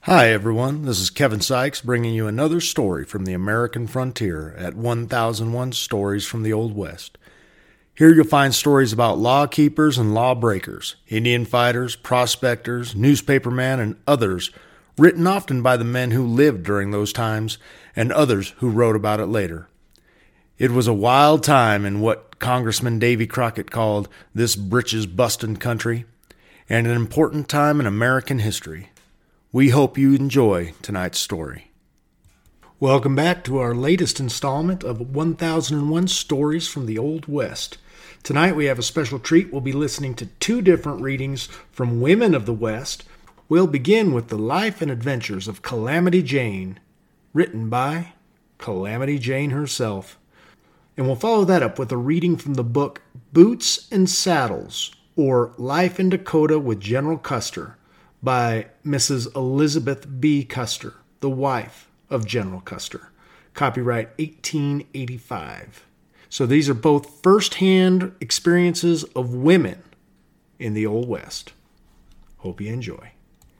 Hi everyone, this is Kevin Sykes bringing you another story from the American frontier at 1001 Stories from the Old West. Here you'll find stories about law keepers and law breakers, Indian fighters, prospectors, newspapermen, and others, written often by the men who lived during those times and others who wrote about it later. It was a wild time in what Congressman Davy Crockett called this britches bustin' country, and an important time in American history. We hope you enjoy tonight's story. Welcome back to our latest installment of 1001 Stories from the Old West. Tonight we have a special treat. We'll be listening to two different readings from women of the West. We'll begin with the life and adventures of Calamity Jane, written by Calamity Jane herself. And we'll follow that up with a reading from the book Boots and Saddles, or Life in Dakota with General Custer, by Mrs. Elizabeth B. Custer, the wife of General Custer. Copyright 1885. So these are both first-hand experiences of women in the Old West. Hope you enjoy.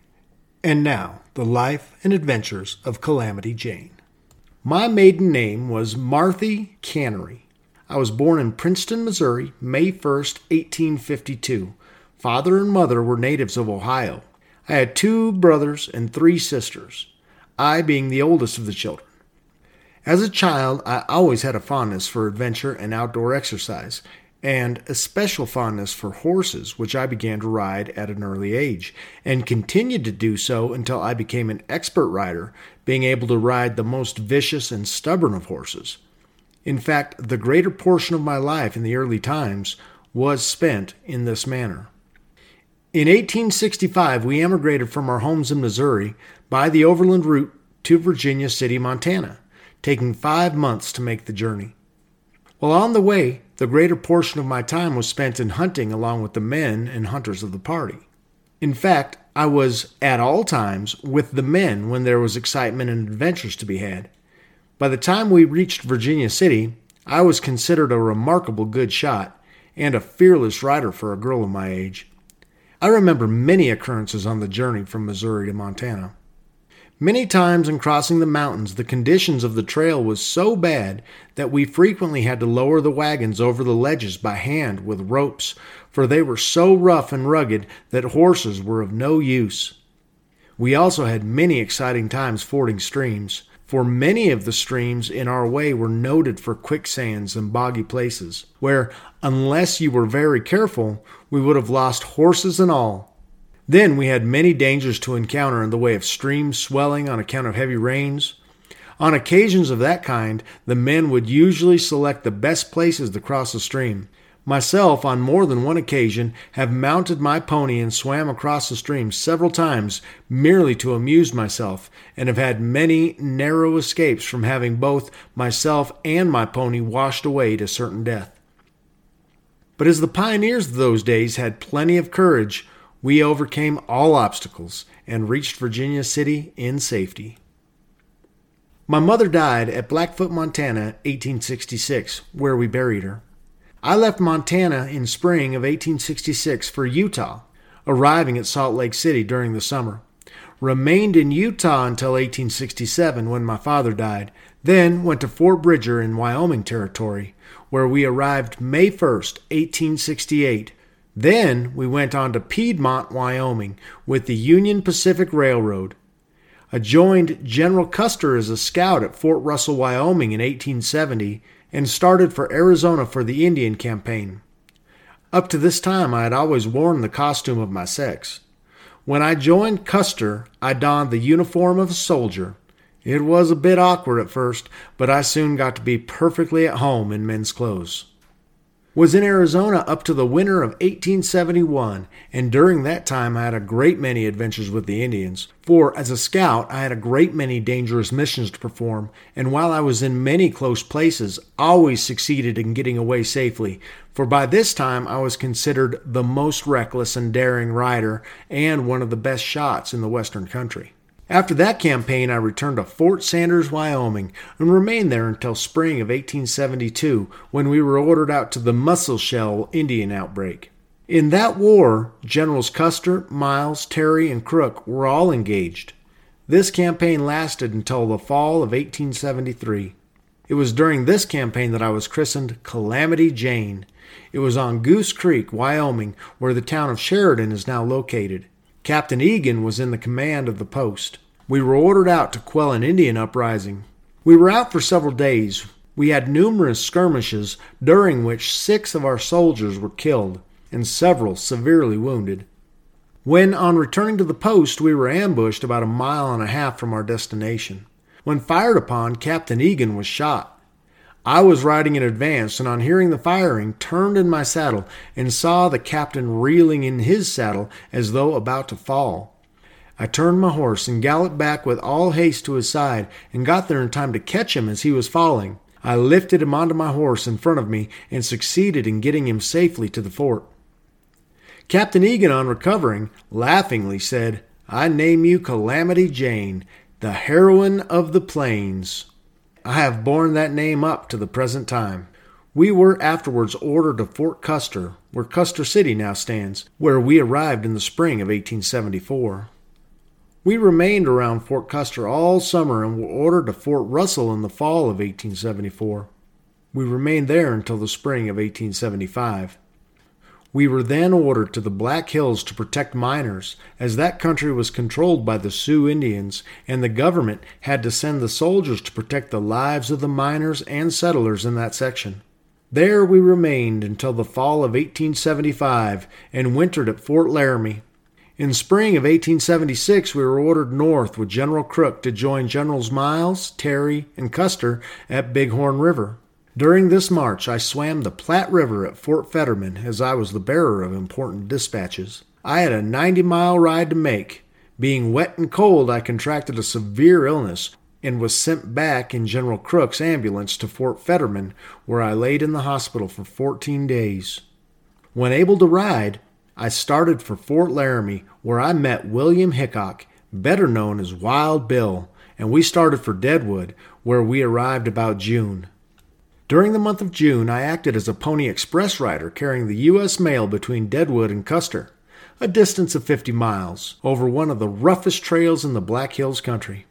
And now, the life and adventures of Calamity Jane. My maiden name was Marthy Cannery. I was born in Princeton, Missouri, May 1st, 1852. Father and mother were natives of Ohio. I had 2 brothers and 3 sisters, I being the oldest of the children. As a child, I always had a fondness for adventure and outdoor exercise, and a special fondness for horses, which I began to ride at an early age, and continued to do so until I became an expert rider, being able to ride the most vicious and stubborn of horses. In fact, the greater portion of my life in the early times was spent in this manner. In 1865, we emigrated from our homes in Missouri by the overland route to Virginia City, Montana, taking 5 months to make the journey. While on the way, the greater portion of my time was spent in hunting along with the men and hunters of the party. In fact, I was at all times with the men when there was excitement and adventures to be had. By the time we reached Virginia City, I was considered a remarkable good shot and a fearless rider for a girl of my age. I remember many occurrences on the journey from Missouri to Montana. Many times in crossing the mountains, the conditions of the trail was so bad that we frequently had to lower the wagons over the ledges by hand with ropes, for they were so rough and rugged that horses were of no use. We also had many exciting times fording streams, for many of the streams in our way were noted for quicksands and boggy places, where, unless you were very careful, we would have lost horses and all. Then we had many dangers to encounter in the way of streams swelling on account of heavy rains. On occasions of that kind, the men would usually select the best places to cross the stream. Myself, on more than one occasion, have mounted my pony and swam across the stream several times merely to amuse myself, and have had many narrow escapes from having both myself and my pony washed away to certain death. But as the pioneers of those days had plenty of courage, we overcame all obstacles and reached Virginia City in safety. My mother died at Blackfoot, Montana, 1866, where we buried her. I left Montana in spring of 1866 for Utah, arriving at Salt Lake City during the summer. Remained in Utah until 1867 when my father died, then went to Fort Bridger in Wyoming Territory, where we arrived May 1st, 1868. Then we went on to Piedmont, Wyoming, with the Union Pacific Railroad. I joined General Custer as a scout at Fort Russell, Wyoming in 1870, and started for Arizona for the Indian Campaign. Up to this time, I had always worn the costume of my sex. When I joined Custer, I donned the uniform of a soldier. It was a bit awkward at first, but I soon got to be perfectly at home in men's clothes. Was in Arizona up to the winter of 1871, and during that time I had a great many adventures with the Indians, for as a scout I had a great many dangerous missions to perform, and while I was in many close places, always succeeded in getting away safely, for by this time I was considered the most reckless and daring rider, and one of the best shots in the western country. After that campaign, I returned to Fort Sanders, Wyoming, and remained there until spring of 1872, when we were ordered out to the Musselshell Indian outbreak. In that war, Generals Custer, Miles, Terry, and Crook were all engaged. This campaign lasted until the fall of 1873. It was during this campaign that I was christened Calamity Jane. It was on Goose Creek, Wyoming, where the town of Sheridan is now located. Captain Egan was in the command of the post. We were ordered out to quell an Indian uprising. We were out for several days. We had numerous skirmishes, during which 6 of our soldiers were killed and several severely wounded. When, on returning to the post, we were ambushed about 1.5 miles from our destination. When fired upon, Captain Egan was shot. I was riding in advance, and on hearing the firing, turned in my saddle and saw the captain reeling in his saddle as though about to fall. I turned my horse and galloped back with all haste to his side and got there in time to catch him as he was falling. I lifted him onto my horse in front of me and succeeded in getting him safely to the fort. Captain Egan, on recovering, laughingly said, "I name you Calamity Jane, the heroine of the plains." I have borne that name up to the present time. We were afterwards ordered to Fort Custer, where Custer City now stands, where we arrived in the spring of 1874. We remained around Fort Custer all summer and were ordered to Fort Russell in the fall of 1874. We remained there until the spring of 1875. We were then ordered to the Black Hills to protect miners, as that country was controlled by the Sioux Indians, and the government had to send the soldiers to protect the lives of the miners and settlers in that section. There we remained until the fall of 1875 and wintered at Fort Laramie. In spring of 1876 we were ordered north with General Crook to join Generals Miles, Terry, and Custer at Bighorn River. During this march, I swam the Platte River at Fort Fetterman, as I was the bearer of important dispatches. I had a 90-mile ride to make. Being wet and cold, I contracted a severe illness and was sent back in General Crook's ambulance to Fort Fetterman, where I laid in the hospital for 14 days. When able to ride, I started for Fort Laramie, where I met William Hickok, better known as Wild Bill, and we started for Deadwood, where we arrived about June. During the month of June, I acted as a Pony Express rider carrying the U.S. mail between Deadwood and Custer, a distance of 50 miles, over one of the roughest trails in the Black Hills country.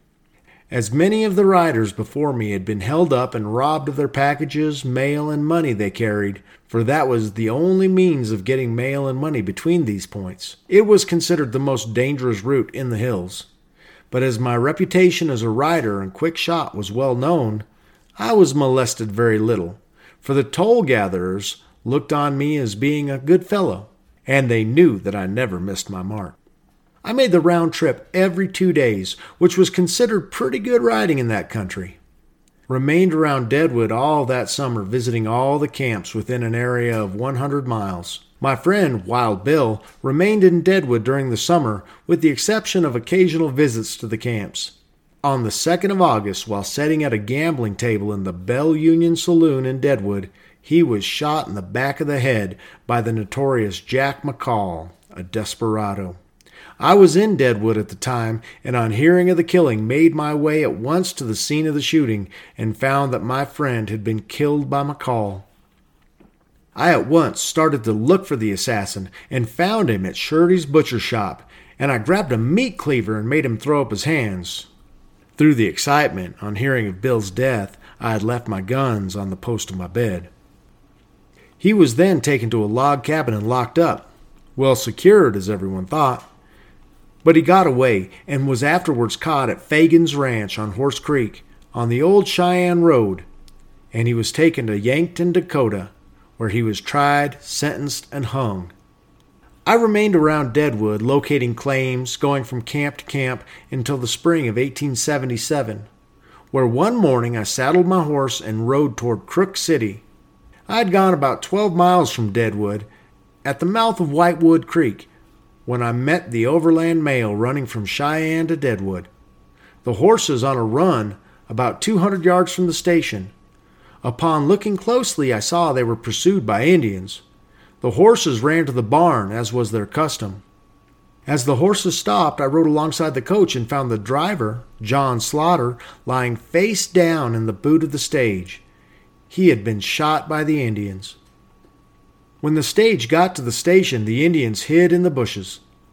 As many of the riders before me had been held up and robbed of their packages, mail, and money they carried, for that was the only means of getting mail and money between these points. It was considered the most dangerous route in the hills. But as my reputation as a rider and quick shot was well known, I was molested very little, for the toll gatherers looked on me as being a good fellow, and they knew that I never missed my mark. I made the round trip every 2 days, which was considered pretty good riding in that country. Remained around Deadwood all that summer, visiting all the camps within an area of 100 miles. My friend, Wild Bill, remained in Deadwood during the summer, with the exception of occasional visits to the camps. On the 2nd of August, while sitting at a gambling table in the Bell Union Saloon in Deadwood, he was shot in the back of the head by the notorious Jack McCall, a desperado. I was in Deadwood at the time, and on hearing of the killing, made my way at once to the scene of the shooting and found that my friend had been killed by McCall. I at once started to look for the assassin and found him at Shirley's butcher shop, and I grabbed a meat cleaver and made him throw up his hands. Through the excitement, on hearing of Bill's death, I had left my guns on the post of my bed. He was then taken to a log cabin and locked up, well secured as everyone thought. But he got away and was afterwards caught at Fagan's Ranch on Horse Creek on the old Cheyenne Road, and he was taken to Yankton, Dakota, where he was tried, sentenced, and hung. I remained around Deadwood, locating claims, going from camp to camp until the spring of 1877, where one morning I saddled my horse and rode toward Crook City. I had gone about 12 miles from Deadwood, at the mouth of Whitewood Creek, when I met the overland mail running from Cheyenne to Deadwood. The horses on a run about 200 yards from the station. Upon looking closely, I saw they were pursued by Indians. The horses ran to the barn, as was their custom. As the horses stopped, I rode alongside the coach and found the driver, John Slaughter, lying face down in the boot of the stage. He had been shot by the Indians. When the stage got to the station, the Indians hid in the bushes.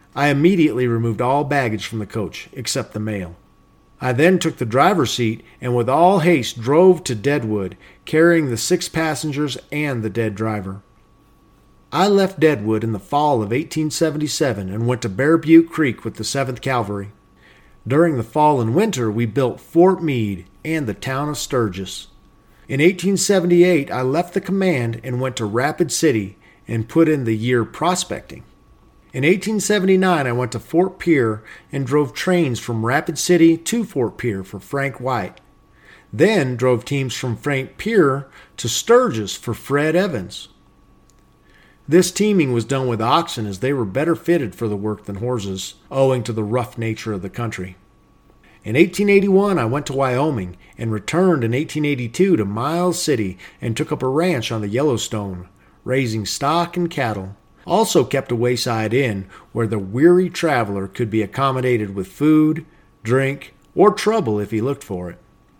I immediately removed all baggage from the coach, except the mail. I then took the driver's seat and with all haste drove to Deadwood, carrying the 6 passengers and the dead driver. I left Deadwood in the fall of 1877 and went to Bear Butte Creek with the 7th Cavalry. During the fall and winter, we built Fort Meade and the town of Sturgis. In 1878, I left the command and went to Rapid City and put in the year prospecting. In 1879, I went to Fort Pierre and drove trains from Rapid City to Fort Pierre for Frank White. Then drove teams from Frank Pierre to Sturgis for Fred Evans. This teaming was done with oxen as they were better fitted for the work than horses, owing to the rough nature of the country. In 1881, I went to Wyoming and returned in 1882 to Miles City and took up a ranch on the Yellowstone, raising stock and cattle. Also kept a wayside inn where the weary traveler could be accommodated with food, drink, or trouble if he looked for it.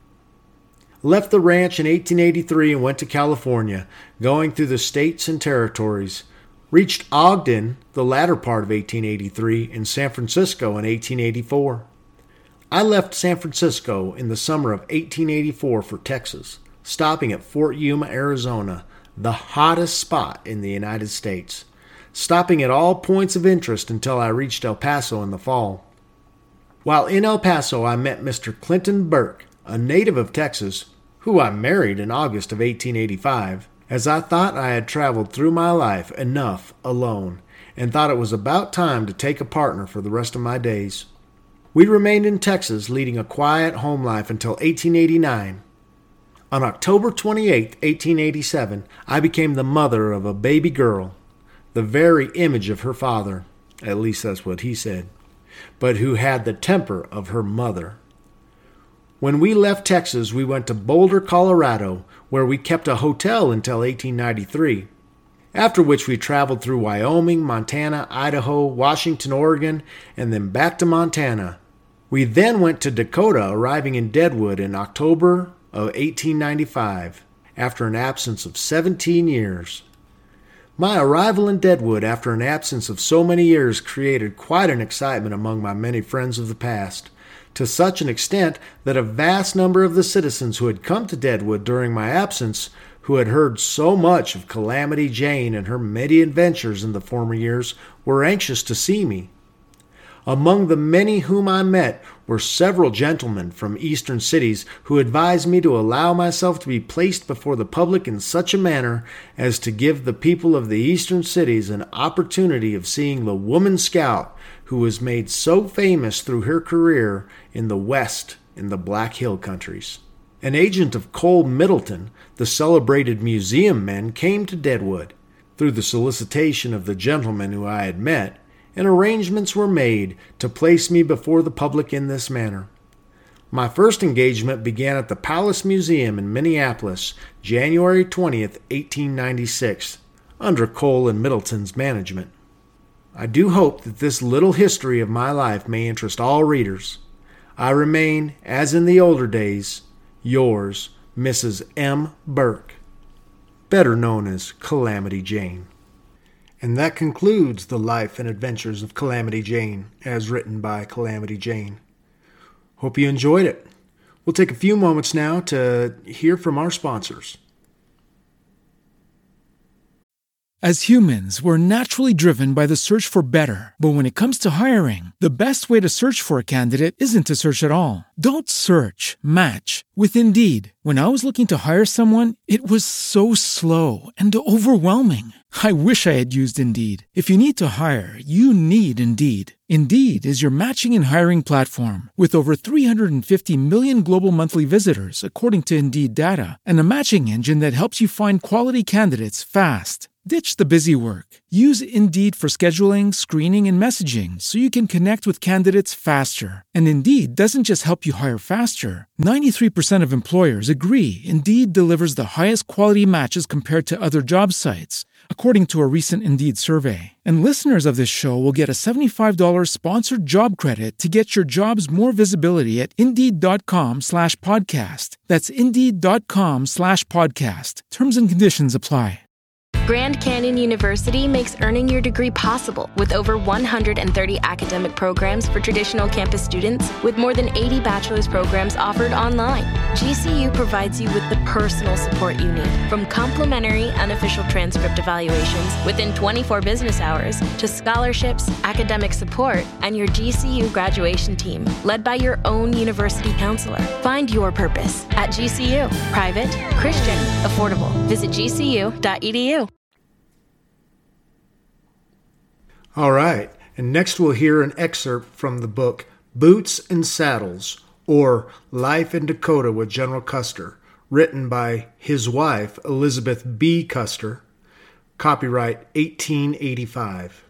Left the ranch in 1883 and went to California, going through the states and territories. Reached Ogden the latter part of 1883 and San Francisco in 1884. I left San Francisco in the summer of 1884 for Texas, stopping at Fort Yuma, Arizona, the hottest spot in the United States, stopping at all points of interest until I reached El Paso in the fall. While in El Paso, I met Mr. Clinton Burke, a native of Texas, who I married in August of 1885, as I thought I had traveled through my life enough alone, and thought it was about time to take a partner for the rest of my days. We remained in Texas, leading a quiet home life until 1889. On October 28, 1887, I became the mother of a baby girl, the very image of her father, at least that's what he said, but who had the temper of her mother. When we left Texas, we went to Boulder, Colorado, where we kept a hotel until 1893, after which we traveled through Wyoming, Montana, Idaho, Washington, Oregon, and then back to Montana. We then went to Dakota, arriving in Deadwood in October of 1895, after an absence of 17 years. My arrival in Deadwood after an absence of so many years created quite an excitement among my many friends of the past, to such an extent that a vast number of the citizens who had come to Deadwood during my absence, who had heard so much of Calamity Jane and her many adventures in the former years, were anxious to see me. Among the many whom I met were several gentlemen from eastern cities who advised me to allow myself to be placed before the public in such a manner as to give the people of the eastern cities an opportunity of seeing the woman scout who was made so famous through her career in the West in the Black Hill countries. An agent of Cole Middleton, the celebrated museum man, came to Deadwood, through the solicitation of the gentlemen who I had met, and arrangements were made to place me before the public in this manner. My first engagement began at the Palace Museum in Minneapolis, January 20th, 1896, under Cole and Middleton's management. I do hope that this little history of my life may interest all readers. I remain, as in the older days, yours, Mrs. M. Burke, better known as Calamity Jane. And that concludes the life and adventures of Calamity Jane, as written by Calamity Jane. Hope you enjoyed it. We'll take a few moments now to hear from our sponsors. As humans, we're naturally driven by the search for better. But when it comes to hiring, the best way to search for a candidate isn't to search at all. Don't search, match with Indeed. When I was looking to hire someone, it was so slow and overwhelming. I wish I had used Indeed. If you need to hire, you need Indeed. Indeed is your matching and hiring platform with over 350 million global monthly visitors, according to Indeed data, and a matching engine that helps you find quality candidates fast. Ditch the busy work. Use Indeed for scheduling, screening, and messaging so you can connect with candidates faster. And Indeed doesn't just help you hire faster. 93% of employers agree Indeed delivers the highest quality matches compared to other job sites, according to a recent Indeed survey. And listeners of this show will get a $75 sponsored job credit to get your jobs more visibility at Indeed.com/podcast. That's Indeed.com/podcast. Terms and conditions apply. Grand Canyon University makes earning your degree possible with over 130 academic programs for traditional campus students, with more than 80 bachelor's programs offered online. GCU provides you with the personal support you need, from complimentary unofficial transcript evaluations within 24 business hours to scholarships, academic support, and your GCU graduation team, led by your own university counselor. Find your purpose at GCU. Private, Christian, affordable. Visit gcu.edu. All right, and next we'll hear an excerpt from the book Boots and Saddles, or Life in Dakota with General Custer, written by his wife, Elizabeth B. Custer, copyright 1885.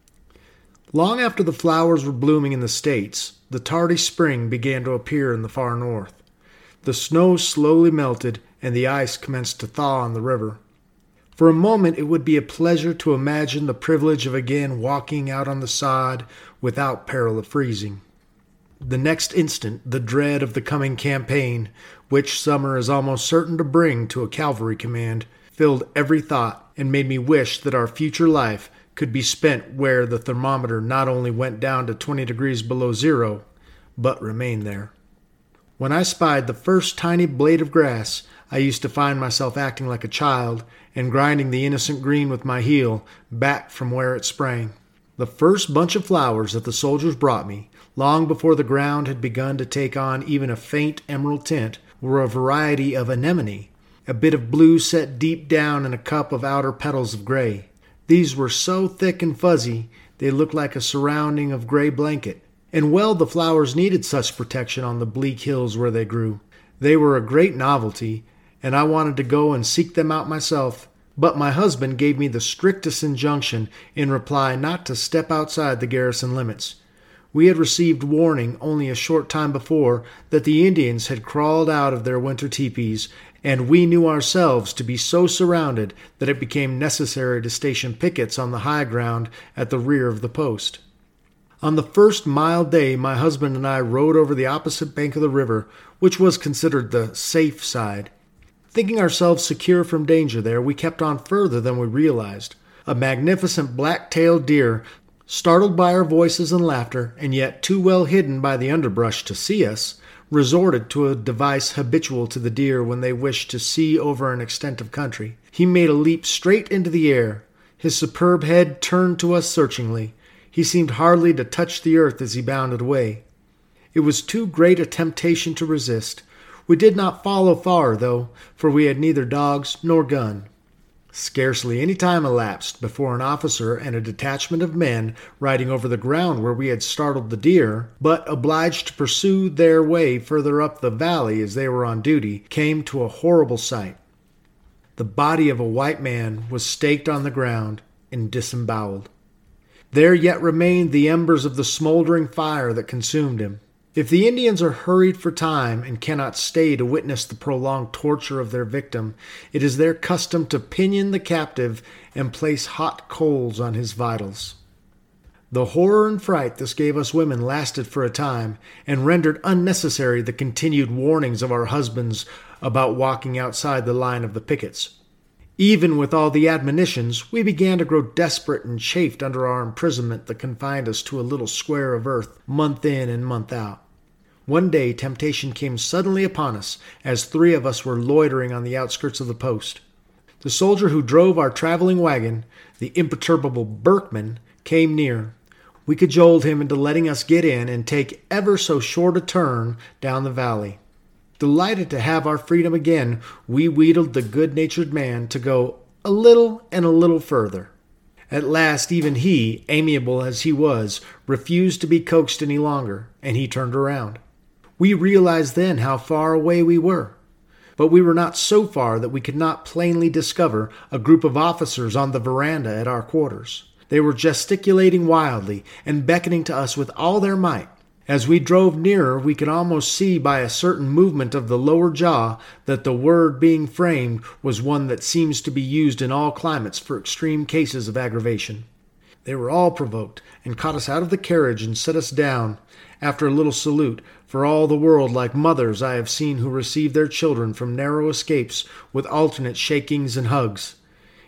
Long after the flowers were blooming in the States, the tardy spring began to appear in the far north. The snow slowly melted, and the ice commenced to thaw on the river. For a moment it would be a pleasure to imagine the privilege of again walking out on the sod without peril of freezing. The next instant the dread of the coming campaign, which summer is almost certain to bring to a cavalry command, filled every thought and made me wish that our future life could be spent where the thermometer not only went down to 20 degrees below zero, but remained there. When I spied the first tiny blade of grass, I used to find myself acting like a child and grinding the innocent green with my heel back from where it sprang. The first bunch of flowers that the soldiers brought me, long before the ground had begun to take on even a faint emerald tint, were a variety of anemone, a bit of blue set deep down in a cup of outer petals of gray. These were so thick and fuzzy they looked like a surrounding of gray blanket, and well the flowers needed such protection on the bleak hills where they grew. They were a great novelty, and I wanted to go and seek them out myself, but my husband gave me the strictest injunction in reply not to step outside the garrison limits. We had received warning only a short time before that the Indians had crawled out of their winter teepees, and we knew ourselves to be so surrounded that it became necessary to station pickets on the high ground at the rear of the post. On the first mild day, my husband and I rode over the opposite bank of the river, which was considered the safe side. Thinking ourselves secure from danger there, we kept on further than we realized. A magnificent black-tailed deer, startled by our voices and laughter, and yet too well hidden by the underbrush to see us, resorted to a device habitual to the deer when they wished to see over an extent of country. He made a leap straight into the air. His superb head turned to us searchingly. He seemed hardly to touch the earth as he bounded away. It was too great a temptation to resist. We did not follow far, though, for we had neither dogs nor gun. Scarcely any time elapsed before an officer and a detachment of men riding over the ground where we had startled the deer, but obliged to pursue their way further up the valley as they were on duty, came to a horrible sight. The body of a white man was staked on the ground and disemboweled. There yet remained the embers of the smoldering fire that consumed him. If the Indians are hurried for time and cannot stay to witness the prolonged torture of their victim, it is their custom to pinion the captive and place hot coals on his vitals. The horror and fright this gave us women lasted for a time, and rendered unnecessary the continued warnings of our husbands about walking outside the line of the pickets. Even with all the admonitions, we began to grow desperate and chafed under our imprisonment that confined us to a little square of earth, month in and month out. One day temptation came suddenly upon us as 3 of us were loitering on the outskirts of the post. The soldier who drove our traveling wagon, the imperturbable Berkman, came near. We cajoled him into letting us get in and take ever so short a turn down the valley. Delighted to have our freedom again, we wheedled the good-natured man to go a little and a little further. At last even he, amiable as he was, refused to be coaxed any longer, and he turned around. We realized then how far away we were, but we were not so far that we could not plainly discover a group of officers on the veranda at our quarters. They were gesticulating wildly and beckoning to us with all their might. As we drove nearer, we could almost see by a certain movement of the lower jaw that the word being framed was one that seems to be used in all climates for extreme cases of aggravation. They were all provoked and caught us out of the carriage and set us down, after a little salute, for all the world like mothers I have seen who receive their children from narrow escapes with alternate shakings and hugs.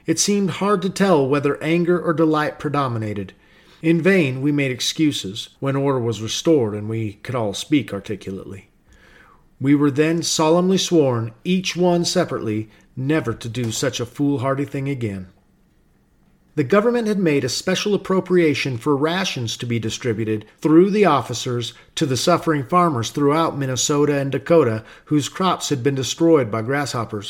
It seemed hard to tell whether anger or delight predominated. In vain we made excuses when order was restored and we could all speak articulately. We were then solemnly sworn, each one separately, never to do such a foolhardy thing again. The government had made a special appropriation for rations to be distributed through the officers to the suffering farmers throughout Minnesota and Dakota whose crops had been destroyed by grasshoppers.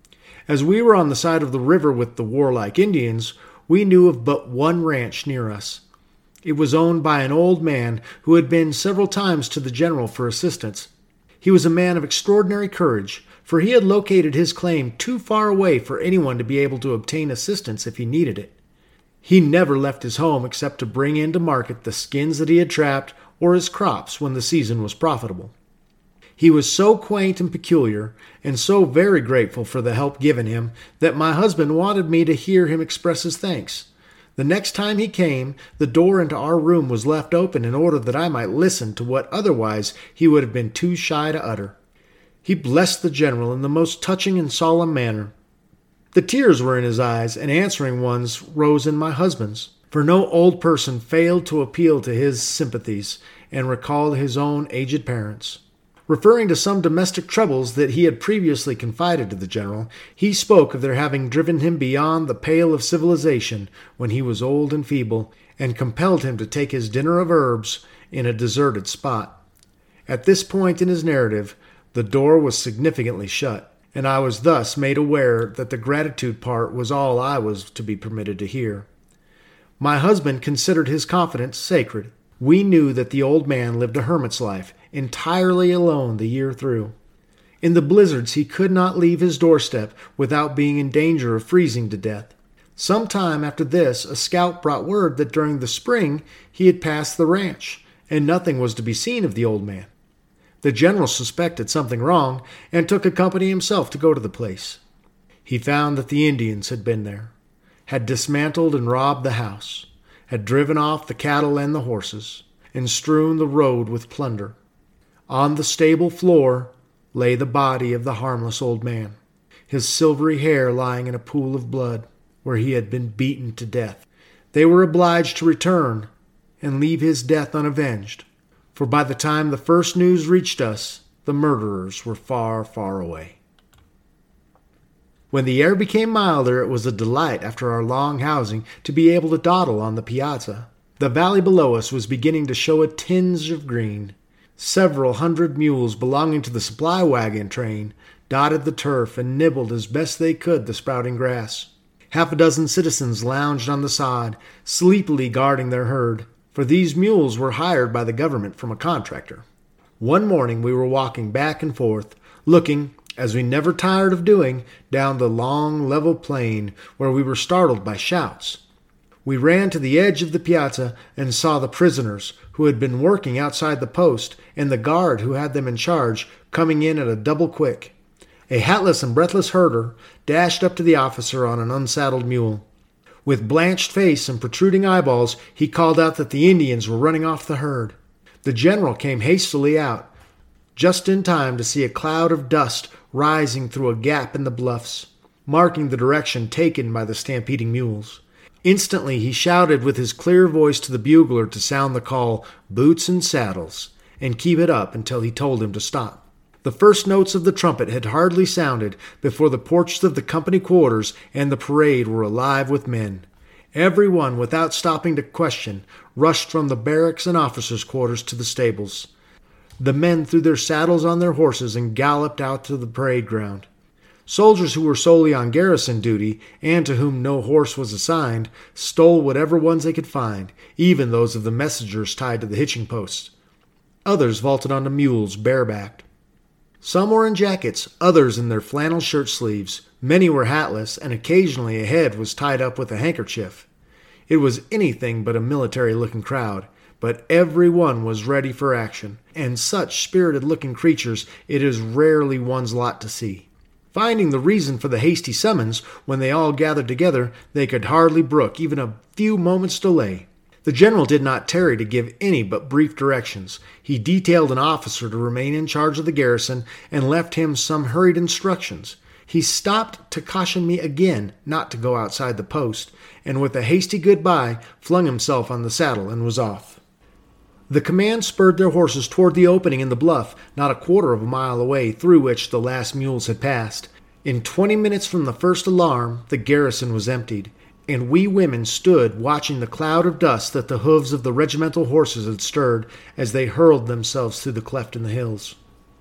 As we were on the side of the river with the warlike Indians, we knew of but one ranch near us. It was owned by an old man who had been several times to the general for assistance. He was a man of extraordinary courage, for he had located his claim too far away for anyone to be able to obtain assistance if he needed it. He never left his home except to bring into market the skins that he had trapped or his crops when the season was profitable. He was so quaint and peculiar, and so very grateful for the help given him, that my husband wanted me to hear him express his thanks. The next time he came, the door into our room was left open in order that I might listen to what otherwise he would have been too shy to utter. He blessed the general in the most touching and solemn manner. The tears were in his eyes, and answering ones rose in my husband's, for no old person failed to appeal to his sympathies and recall his own aged parents. Referring to some domestic troubles that he had previously confided to the general, he spoke of their having driven him beyond the pale of civilization when he was old and feeble, and compelled him to take his dinner of herbs in a deserted spot. At this point in his narrative, the door was significantly shut, and I was thus made aware that the gratitude part was all I was to be permitted to hear. My husband considered his confidence sacred. We knew that the old man lived a hermit's life, entirely alone the year through. In the blizzards he could not leave his doorstep without being in danger of freezing to death. Some time after this, a scout brought word that during the spring he had passed the ranch, and nothing was to be seen of the old man. The general suspected something wrong, and took a company himself to go to the place. He found that the Indians had been there, had dismantled and robbed the house, had driven off the cattle and the horses, and strewn the road with plunder. On the stable floor lay the body of the harmless old man, his silvery hair lying in a pool of blood where he had been beaten to death. They were obliged to return and leave his death unavenged, for by the time the first news reached us, the murderers were far, far away. When the air became milder, it was a delight after our long housing to be able to dawdle on the piazza. The valley below us was beginning to show a tinge of green. Several hundred mules belonging to the supply wagon train dotted the turf and nibbled as best they could the sprouting grass. Half a dozen citizens lounged on the sod, sleepily guarding their herd, for these mules were hired by the government from a contractor. One morning we were walking back and forth, looking, as we never tired of doing, down the long level plain where we were startled by shouts. We ran to the edge of the piazza and saw the prisoners who had been working outside the post and the guard who had them in charge coming in at a double quick. A hatless and breathless herder dashed up to the officer on an unsaddled mule. With blanched face and protruding eyeballs, he called out that the Indians were running off the herd. The general came hastily out, just in time to see a cloud of dust rising through a gap in the bluffs, marking the direction taken by the stampeding mules. Instantly he shouted with his clear voice to the bugler to sound the call, "Boots and saddles," and keep it up until he told him to stop. The first notes of the trumpet had hardly sounded before the porches of the company quarters and the parade were alive with men. Every one, without stopping to question, rushed from the barracks and officers' quarters to the stables. The men threw their saddles on their horses and galloped out to the parade ground. Soldiers who were solely on garrison duty, and to whom no horse was assigned, stole whatever ones they could find, even those of the messengers tied to the hitching posts. Others vaulted onto mules barebacked. Some were in jackets, others in their flannel shirt sleeves. Many were hatless, and occasionally a head was tied up with a handkerchief. It was anything but a military-looking crowd, but every one was ready for action, and such spirited-looking creatures it is rarely one's lot to see. Finding the reason for the hasty summons, when they all gathered together, they could hardly brook even a few moments' delay. The general did not tarry to give any but brief directions. He detailed an officer to remain in charge of the garrison and left him some hurried instructions. He stopped to caution me again not to go outside the post, and with a hasty goodbye flung himself on the saddle and was off. The command spurred their horses toward the opening in the bluff, not a quarter of a mile away, through which the last mules had passed. In 20 minutes from the first alarm, the garrison was emptied, and we women stood watching the cloud of dust that the hooves of the regimental horses had stirred as they hurled themselves through the cleft in the hills.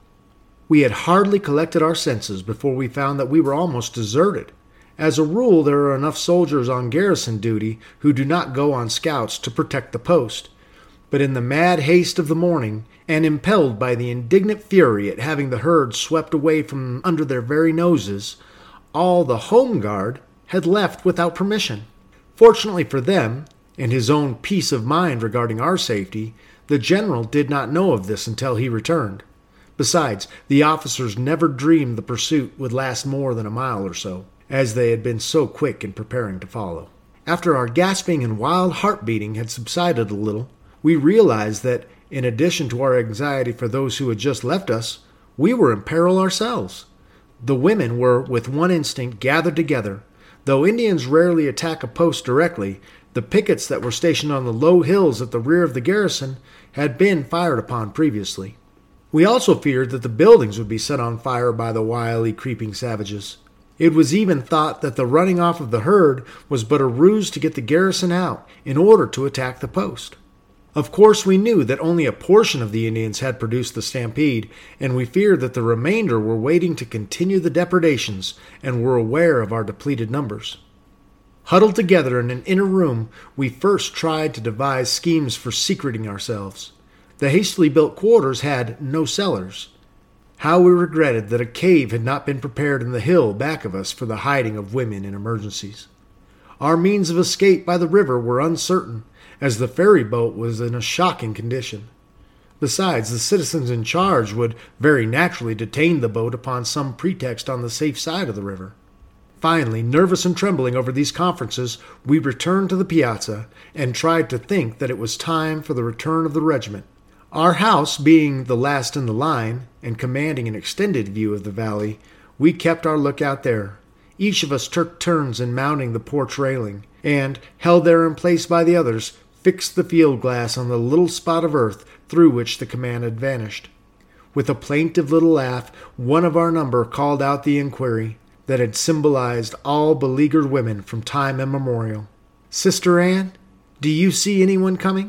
We had hardly collected our senses before we found that we were almost deserted. As a rule, there are enough soldiers on garrison duty who do not go on scouts to protect the post. But in the mad haste of the morning, and impelled by the indignant fury at having the herd swept away from under their very noses, all the home guard had left without permission. Fortunately for them, and his own peace of mind regarding our safety, the general did not know of this until he returned. Besides, the officers never dreamed the pursuit would last more than a mile or so, as they had been so quick in preparing to follow. After our gasping and wild heart-beating had subsided a little, we realized that, in addition to our anxiety for those who had just left us, we were in peril ourselves. The women were, with one instinct, gathered together. Though Indians rarely attack a post directly, the pickets that were stationed on the low hills at the rear of the garrison had been fired upon previously. We also feared that the buildings would be set on fire by the wily, creeping savages. It was even thought that the running off of the herd was but a ruse to get the garrison out in order to attack the post. Of course, we knew that only a portion of the Indians had produced the stampede, and we feared that the remainder were waiting to continue the depredations and were aware of our depleted numbers. Huddled together in an inner room, we first tried to devise schemes for secreting ourselves. The hastily built quarters had no cellars. How we regretted that a cave had not been prepared in the hill back of us for the hiding of women in emergencies. Our means of escape by the river were uncertain, as the ferry boat was in a shocking condition. Besides, the citizens in charge would very naturally detain the boat upon some pretext on the safe side of the river. Finally, nervous and trembling over these conferences, we returned to the piazza and tried to think that it was time for the return of the regiment. Our house being the last in the line, and commanding an extended view of the valley, we kept our lookout there. Each of us took turns in mounting the porch railing, and, held there in place by the others, fixed the field glass on the little spot of earth through which the command had vanished. With a plaintive little laugh, one of our number called out the inquiry that had symbolized all beleaguered women from time immemorial. "Sister Ann, do you see anyone coming?"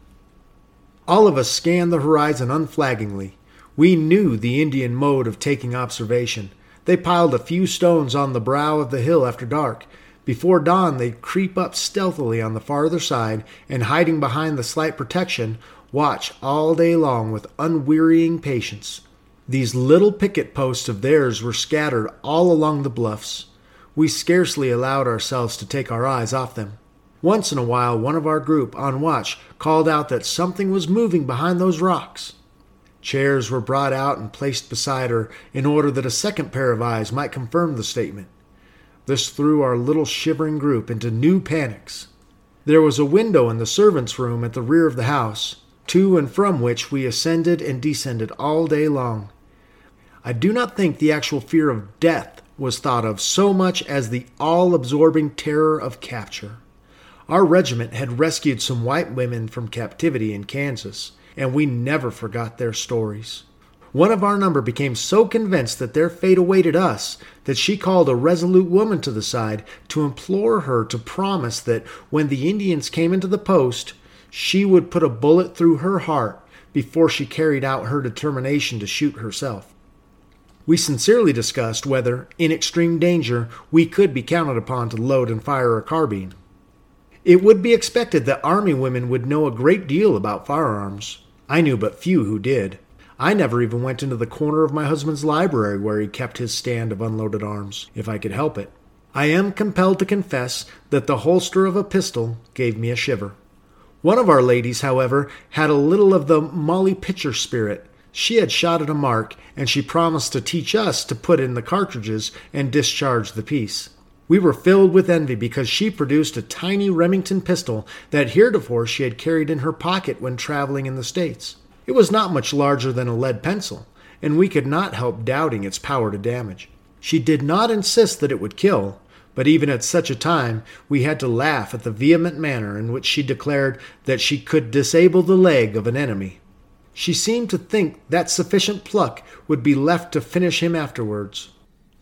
All of us scanned the horizon unflaggingly. We knew the Indian mode of taking observation. They piled a few stones on the brow of the hill after dark. Before dawn, they'd creep up stealthily on the farther side, and hiding behind the slight protection, watch all day long with unwearying patience. These little picket posts of theirs were scattered all along the bluffs. We scarcely allowed ourselves to take our eyes off them. Once in a while, one of our group, on watch, called out that something was moving behind those rocks. Chairs were brought out and placed beside her in order that a second pair of eyes might confirm the statement. This threw our little shivering group into new panics. There was a window in the servants' room at the rear of the house, to and from which we ascended and descended all day long. I do not think the actual fear of death was thought of so much as the all-absorbing terror of capture. Our regiment had rescued some white women from captivity in Kansas, and we never forgot their stories. One of our number became so convinced that their fate awaited us that she called a resolute woman to the side to implore her to promise that when the Indians came into the post, she would put a bullet through her heart before she carried out her determination to shoot herself. We sincerely discussed whether, in extreme danger, we could be counted upon to load and fire a carbine. It would be expected that army women would know a great deal about firearms. I knew but few who did. I never even went into the corner of my husband's library where he kept his stand of unloaded arms, if I could help it. I am compelled to confess that the holster of a pistol gave me a shiver. One of our ladies, however, had a little of the Molly Pitcher spirit. She had shot at a mark, and she promised to teach us to put in the cartridges and discharge the piece. We were filled with envy because she produced a tiny Remington pistol that heretofore she had carried in her pocket when traveling in the States. It was not much larger than a lead pencil, and we could not help doubting its power to damage. She did not insist that it would kill, but even at such a time we had to laugh at the vehement manner in which she declared that she could disable the leg of an enemy. She seemed to think that sufficient pluck would be left to finish him afterwards.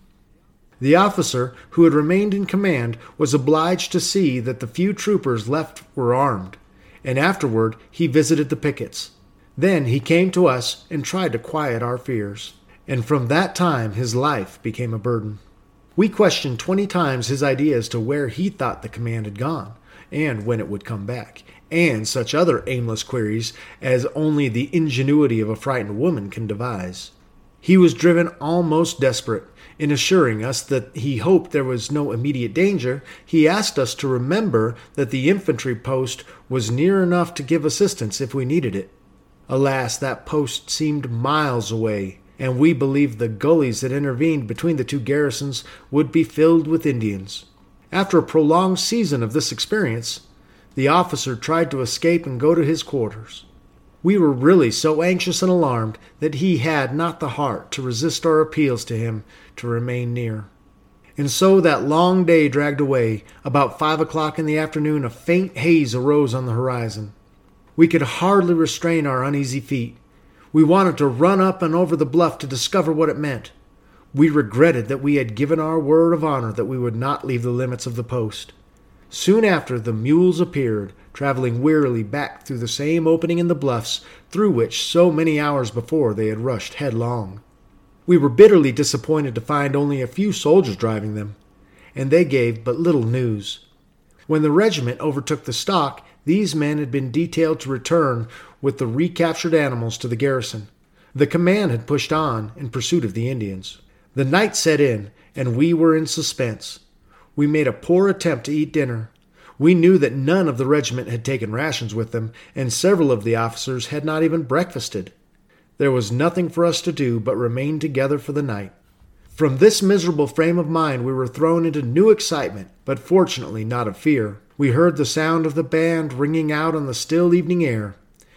The officer who had remained in command was obliged to see that the few troopers left were armed, and afterward he visited the pickets. Then he came to us and tried to quiet our fears, and from that time his life became a burden. We questioned 20 times his idea as to where he thought the command had gone, and when it would come back, and such other aimless queries as only the ingenuity of a frightened woman can devise. He was driven almost desperate. In assuring us that he hoped there was no immediate danger, he asked us to remember that the infantry post was near enough to give assistance if we needed it. Alas, that post seemed miles away, and we believed the gullies that intervened between the two garrisons would be filled with Indians. After a prolonged season of this experience, the officer tried to escape and go to his quarters. We were really so anxious and alarmed that he had not the heart to resist our appeals to him to remain near. And so that long day dragged away. About 5 o'clock in the afternoon, a faint haze arose on the horizon. We could hardly restrain our uneasy feet. We wanted to run up and over the bluff to discover what it meant. We regretted that we had given our word of honor that we would not leave the limits of the post. Soon after, the mules appeared, traveling wearily back through the same opening in the bluffs through which so many hours before they had rushed headlong. We were bitterly disappointed to find only a few soldiers driving them, and they gave but little news. When the regiment overtook the stock, these men had been detailed to return with the recaptured animals to the garrison. The command had pushed on in pursuit of the Indians. The night set in, and we were in suspense. We made a poor attempt to eat dinner. We knew that none of the regiment had taken rations with them, and several of the officers had not even breakfasted. There was nothing for us to do but remain together for the night. From this miserable frame of mind we were thrown into new excitement, but fortunately not of fear. We heard the sound of the band ringing out on the still evening air.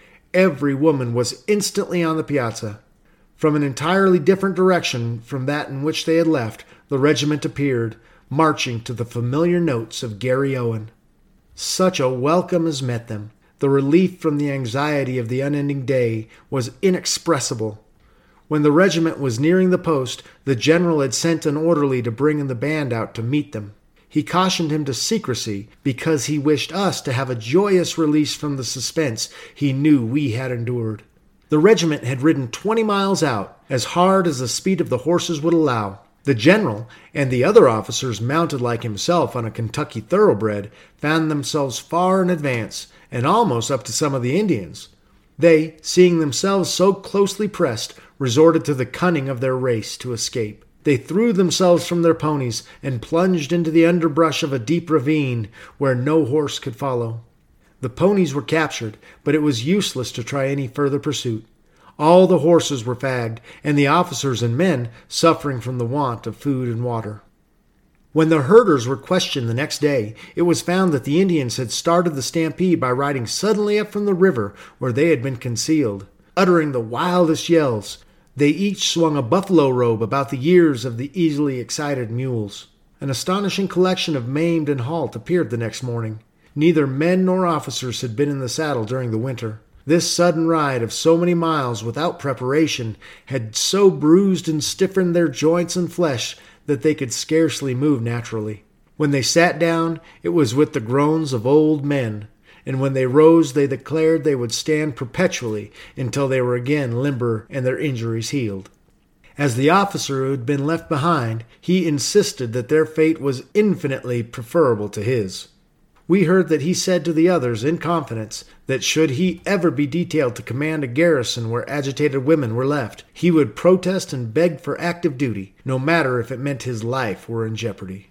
Every woman was instantly on the piazza. From an entirely different direction from that in which they had left, the regiment appeared, marching to the familiar notes of Gary Owen. Such a welcome as met them. The relief from the anxiety of the unending day was inexpressible. When the regiment was nearing the post, the general had sent an orderly to bring the band out to meet them. He cautioned him to secrecy because he wished us to have a joyous release from the suspense he knew we had endured. The regiment had ridden 20 miles out, as hard as the speed of the horses would allow. The general and the other officers, mounted like himself on a Kentucky thoroughbred, found themselves far in advance and almost up to some of the Indians. They, seeing themselves so closely pressed, resorted to the cunning of their race to escape. They threw themselves from their ponies and plunged into the underbrush of a deep ravine where no horse could follow. The ponies were captured, but it was useless to try any further pursuit. All the horses were fagged, and the officers and men suffering from the want of food and water. When the herders were questioned the next day, it was found that the Indians had started the stampede by riding suddenly up from the river where they had been concealed. Uttering the wildest yells, they each swung a buffalo robe about the ears of the easily excited mules. An astonishing collection of maimed and halt appeared the next morning. Neither men nor officers had been in the saddle during the winter. This sudden ride of so many miles without preparation had so bruised and stiffened their joints and flesh that they could scarcely move naturally. When they sat down, it was with the groans of old men, and when they rose they declared they would stand perpetually until they were again limber and their injuries healed. As the officer who had been left behind, he insisted that their fate was infinitely preferable to his. We heard that he said to the others in confidence that should he ever be detailed to command a garrison where agitated women were left, he would protest and beg for active duty, no matter if it meant his life were in jeopardy.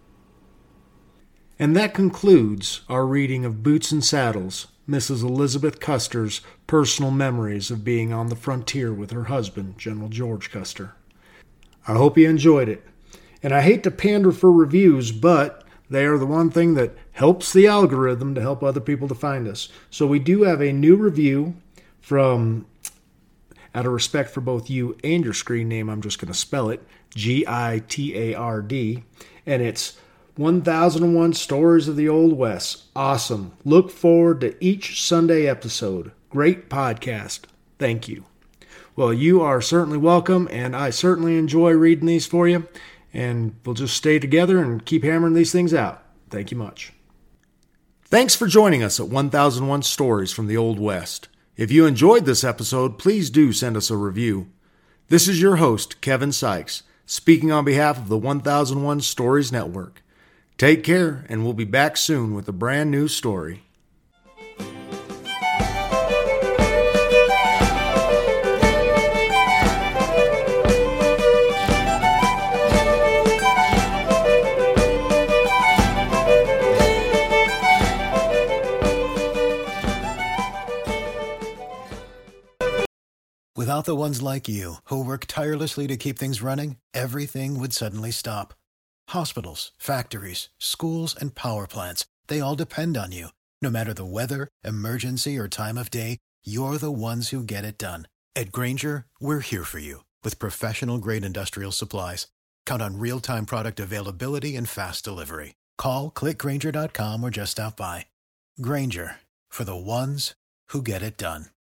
And that concludes our reading of Boots and Saddles, Mrs. Elizabeth Custer's personal memories of being on the frontier with her husband, General George Custer. I hope you enjoyed it. And I hate to pander for reviews, but they are the one thing that helps the algorithm to help other people to find us. So we do have a new review from Out of respect for both you and your screen name, I'm just going to spell it Gitard. And it's 1001 Stories of the Old West. Awesome. Look forward to each Sunday episode. Great podcast. Thank you. Well, you are certainly welcome, and I certainly enjoy reading these for you. And we'll just stay together and keep hammering these things out. Thank you much. Thanks for joining us at 1001 Stories from the Old West. If you enjoyed this episode, please do send us a review. This is your host, Kevin Sykes, speaking on behalf of the 1001 Stories Network. Take care, and we'll be back soon with a brand new story. Without the ones like you, who work tirelessly to keep things running, everything would suddenly stop. Hospitals, factories, schools, and power plants, they all depend on you. No matter the weather, emergency, or time of day, you're the ones who get it done. At Grainger, we're here for you with professional-grade industrial supplies. Count on real-time product availability and fast delivery. Call, click Grainger.com, or just stop by. Grainger, for the ones who get it done.